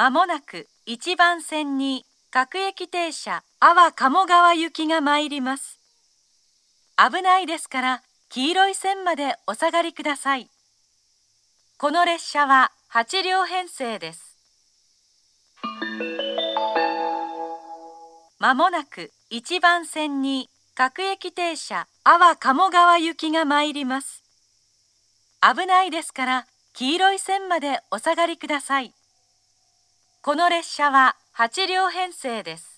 まもなく1番線に各駅停車安房鴨川行きが参ります。危ないですから黄色い線までお下がりください。この列車は8両編成です。まもなく1番線に各駅停車安房鴨川行きが参ります。危ないですから黄色い線までお下がりください。この列車は8両編成です。